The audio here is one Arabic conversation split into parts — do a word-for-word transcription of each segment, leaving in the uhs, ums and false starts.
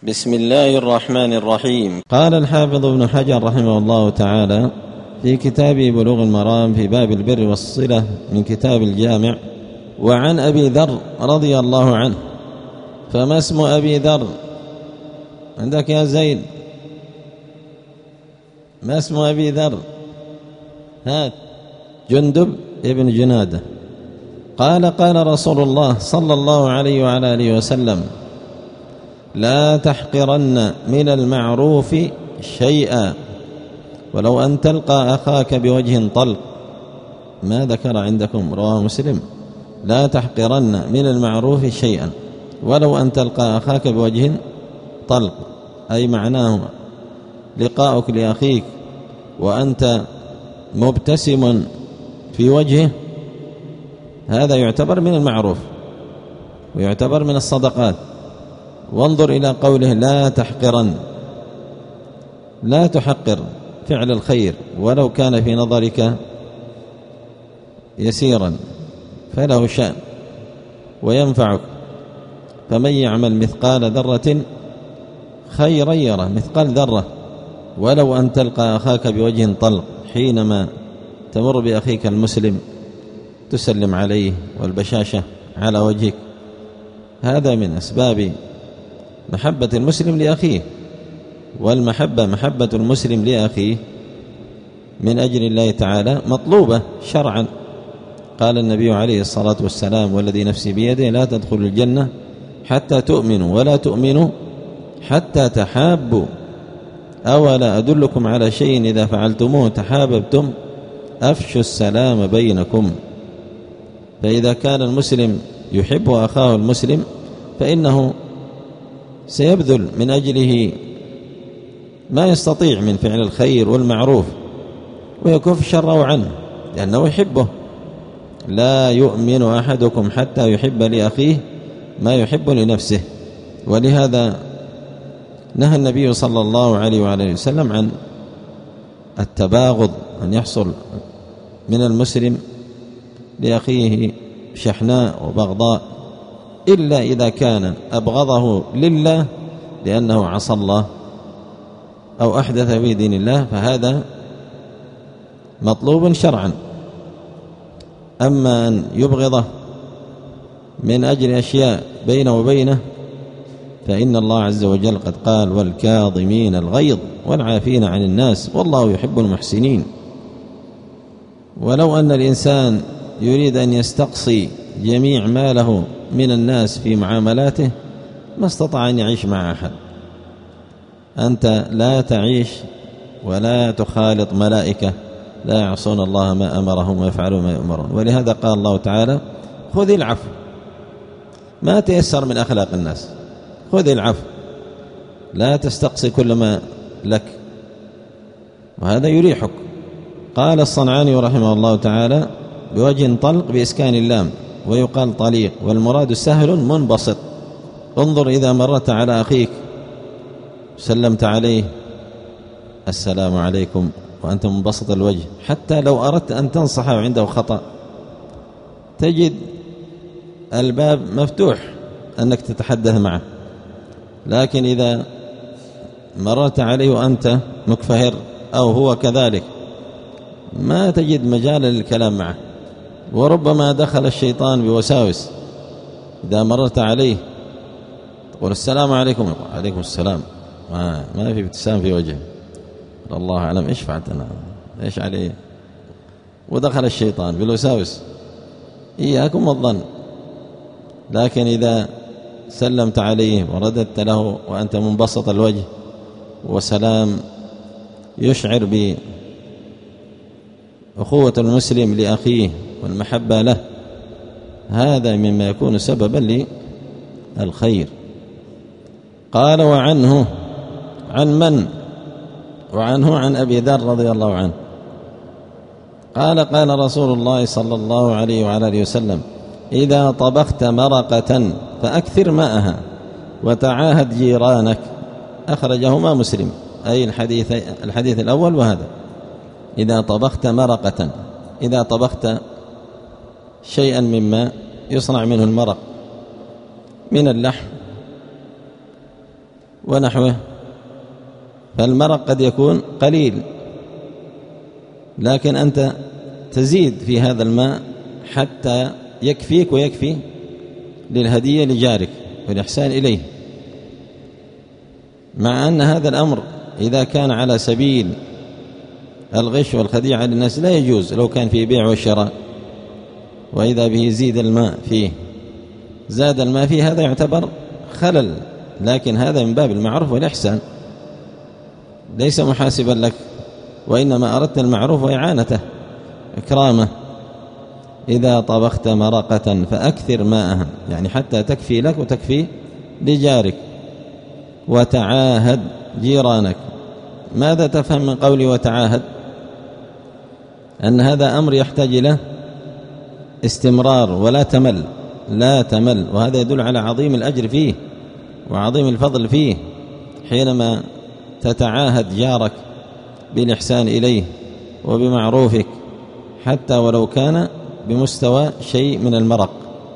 بسم الله الرحمن الرحيم. قال الحافظ ابن حجر رحمه الله تعالى في كتابه بلوغ المرام في باب البر والصلة من كتاب الجامع: وعن أبي ذر رضي الله عنه. فما اسم أبي ذر؟ عندك يا زيد؟ ما اسم أبي ذر؟ هات. جندب ابن جنادة. قال: قال رسول الله صلى الله عليه وعلى آله وسلم: لا تحقرن من المعروف شيئا ولو أن تلقى أخاك بوجه طلق. ما ذكر عندكم؟ رواه مسلم: لا تحقرن من المعروف شيئا ولو أن تلقى أخاك بوجه طلق، أي معناه لقاؤك لأخيك وأنت مبتسم في وجهه، هذا يعتبر من المعروف ويعتبر من الصدقات. وانظر إلى قوله: لا تحقرن، لا تحقر فعل الخير ولو كان في نظرك يسيرا، فله شأن وينفعك. فمن يعمل مثقال ذرة خيرا يره، مثقال ذرة، ولو أن تلقى أخاك بوجه طلق، حينما تمر بأخيك المسلم تسلم عليه والبشاشة على وجهك، هذا من أسباب محبة المسلم لأخيه. والمحبة محبة المسلم لأخيه من أجل الله تعالى مطلوبة شرعا. قال النبي عليه الصلاة والسلام: والذي نفسي بيده لا تدخلوا الجنة حتى تؤمنوا ولا تؤمنوا حتى تحابوا، أولا أدلكم على شيء إذا فعلتموه تحاببتم، أفشوا السلام بينكم. فإذا كان المسلم يحب أخاه المسلم فإنه سيبذل من أجله ما يستطيع من فعل الخير والمعروف ويكف شره عنه لأنه يحبه. لا يؤمن أحدكم حتى يحب لأخيه ما يحب لنفسه. ولهذا نهى النبي صلى الله عليه وعلى وسلم عن التباغض، أن يحصل من المسلم لأخيه شحناء وبغضاء، إلا إذا كان أبغضه لله لأنه عصى الله أو أحدث في دين الله، فهذا مطلوب شرعا. أما أن يبغضه من أجل أشياء بينه وبينه فإن الله عز وجل قد قال: والكاظمين الغيظ والعافين عن الناس والله يحب المحسنين. ولو أن الإنسان يريد أن يستقصي جميع ما له من الناس في معاملاته ما استطاع أن يعيش مع أحد. أنت لا تعيش ولا تخالط ملائكة لا يعصون الله ما أمرهم ويفعلون ما يؤمرون. ولهذا قال الله تعالى: خذ العفو. ما تيسر من أخلاق الناس، خذ العفو، لا تستقصي كل ما لك، وهذا يريحك. قال الصنعاني رحمه الله تعالى: بوجه طلق بإسكان اللام، ويقال طليق، والمراد سهل منبسط. انظر إذا مرت على أخيك سلمت عليه: السلام عليكم، وأنت منبسط الوجه، حتى لو أردت أن تنصحه عنده خطأ تجد الباب مفتوح أنك تتحدث معه. لكن إذا مررت عليه وأنت مكفهر أو هو كذلك ما تجد مجال للكلام معه، وربما دخل الشيطان بوساوس. إذا مررت عليه تقول: السلام عليكم، عليكم السلام، ما, ما في ابتسام في وجهه، الله أعلم إيش فعلت أنا، إيش عليه، ودخل الشيطان بالوساوس. إياكم والظن. لكن إذا سلمت عليه ورددت له وأنت منبسط الوجه وسلام يشعر بأخوة المسلم لأخيه والمحبة له، هذا مما يكون سببا للخير. قال: وعنه، عن من؟ وعنه عن أبي ذر رضي الله عنه قال: قال رسول الله صلى الله عليه وعلى آله وسلم: إذا طبخت مرقة فأكثر ماءها وتعاهد جيرانك. أخرجهما مسلم، أي الحديث, الحديث الأول وهذا. إذا طبخت مرقة، إذا طبخت شيئا مما يصنع منه المرق من اللحم ونحوه، فالمرق قد يكون قليل، لكن أنت تزيد في هذا الماء حتى يكفيك ويكفي للهدية لجارك والإحسان إليه، مع أن هذا الأمر إذا كان على سبيل الغش والخديعة للناس لا يجوز لو كان في بيع وشراء، وإذا به يزيد الماء فيه زاد الماء فيه هذا يعتبر خلل، لكن هذا من باب المعروف والإحسان، ليس محاسبا لك، وإنما أردت المعروف وإعانته إكرامه. إذا طبخت مرقة فأكثر ماءها، يعني حتى تكفي لك وتكفي لجارك. وتعاهد جيرانك. ماذا تفهم من قولي وتعاهد؟ أن هذا أمر يحتاج إلى استمرار ولا تمل، لا تمل، وهذا يدل على عظيم الأجر فيه وعظيم الفضل فيه، حينما تتعاهد جارك بالإحسان إليه وبمعروفك حتى ولو كان بمستوى شيء من المرق.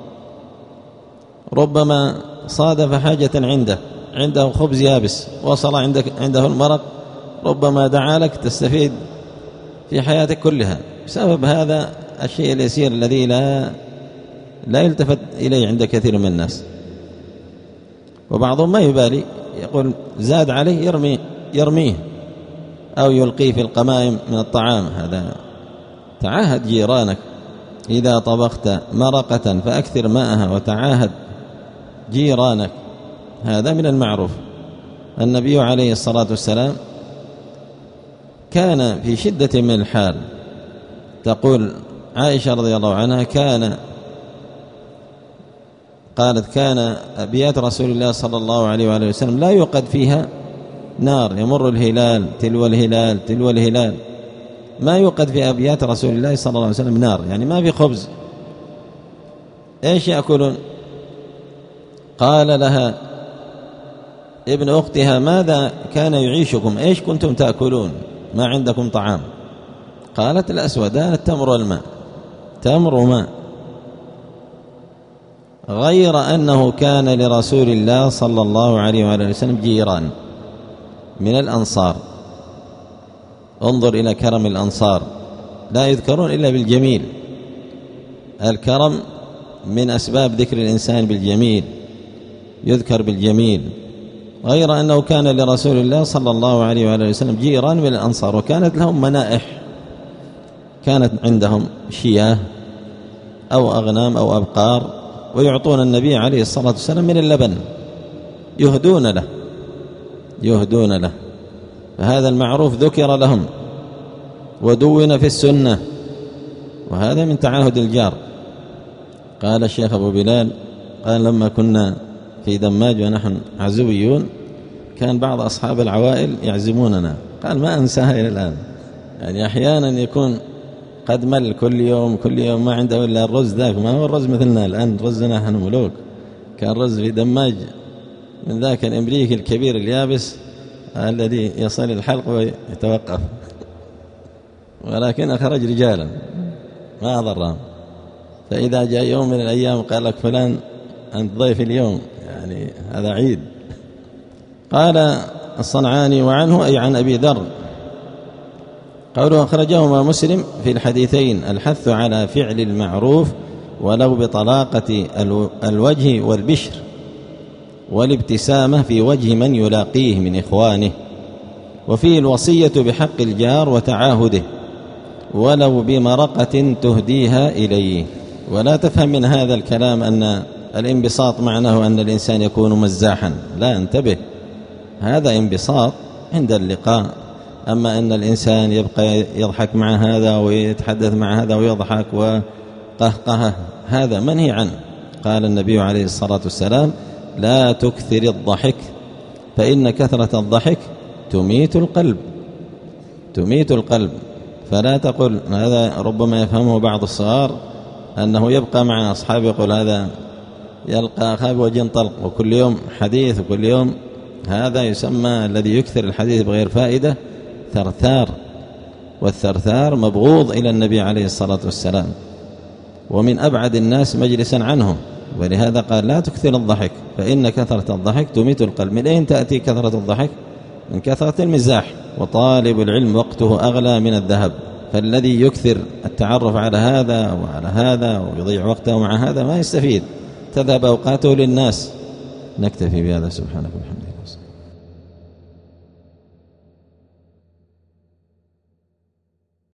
ربما صادف حاجة عنده عنده خبز يابس وصل عندك عنده المرق، ربما دعا لك تستفيد في حياتك كلها بسبب هذا الشيء اليسير الذي لا لا يلتفت إليه عند كثير من الناس. وبعضهم ما يبالي، يقول زاد عليه يرمي يرميه أو يلقيه في القمائم من الطعام. هذا تعاهد جيرانك. إذا طبخت مرقة فأكثر ماءها وتعاهد جيرانك، هذا من المعروف. النبي عليه الصلاة والسلام كان في شدة من الحال، تقول عائشة رضي الله عنها كان قالت كان أبيات رسول الله صلى الله عليه وآله وسلم لا يوقد فيها نار، يمر الهلال تلو الهلال تلو الهلال، ما يوقد في أبيات رسول الله صلى الله عليه وسلم نار، يعني ما في خبز. إيش يأكلون؟ قال لها ابن أختها ماذا كان يعيشكم؟ إيش كنتم تأكلون؟ ما عندكم طعام. قالت الأسودان التمر والماء، تمر وماء. غير أنه كان لرسول الله صلى الله عليه وآله وسلم جيران من الأنصار. انظر إلى كرم الأنصار، لا يذكرون إلا بالجميل. الكرم من أسباب ذكر الإنسان بالجميل، يذكر بالجميل. غير أنه كان لرسول الله صلى الله عليه وآله وسلم جيران من الأنصار، وكانت لهم منائح، كانت عندهم شياه أو أغنام أو أبقار، ويعطون النبي عليه الصلاة والسلام من اللبن، يهدون له يهدون له فهذا المعروف ذكر لهم ودون في السنة، وهذا من تعاهد الجار. قال الشيخ أبو بلال قال لما كنا في دماج ونحن عزويون كان بعض أصحاب العوائل يعزموننا، قال ما أنساها إلى الآن. يعني أحيانا يكون قد مل كل يوم كل يوم ما عنده إلا الرز ذاك، ما هو الرز مثلنا الآن، رزنا نحن ملوك. كان رز في دماج من ذاك الأمريكي الكبير اليابس الذي يصل الحلق ويتوقف، ولكن أخرج رجالا ما ضرهم. فإذا جاء يوم من الأيام قال لك فلان أنت ضيف اليوم، يعني هذا عيد. قال الصنعاني وعنه أي عن أبي ذر قوله أخرجهما مسلم في الحديثين الحث على فعل المعروف ولو بطلاقة الوجه والبشر والابتسامة في وجه من يلاقيه من إخوانه، وفيه الوصية بحق الجار وتعاهده ولو بمرقة تهديها إليه. ولا تفهم من هذا الكلام أن الانبساط معناه أن الإنسان يكون مزاحا، لا، انتبه، هذا انبساط عند اللقاء. أما أن الإنسان يبقى يضحك مع هذا ويتحدث مع هذا ويضحك وقهقه، هذا منهي عنه. قال النبي عليه الصلاة والسلام لا تكثر الضحك فإن كثرة الضحك تميت القلب تميت القلب. فلا تقل، هذا ربما يفهمه بعض الصغار أنه يبقى مع أصحابه يقول هذا يلقى أخاه بوجه طلق وكل يوم حديث وكل يوم، هذا يسمى الذي يكثر الحديث بغير فائدة ثرثار، والثرثار مبغوض إلى النبي عليه الصلاة والسلام، ومن أبعد الناس مجلسا عنه ولهذا قال لا تكثر الضحك فإن كثرة الضحك تميت القلب. من أين تأتي كثرة الضحك؟ من كثرة المزاح. وطالب العلم وقته أغلى من الذهب، فالذي يكثر التعرف على هذا وعلى هذا ويضيع وقته مع هذا ما يستفيد، تذهب أوقاته للناس. نكتفي بهذا، سبحانك وبحمدك.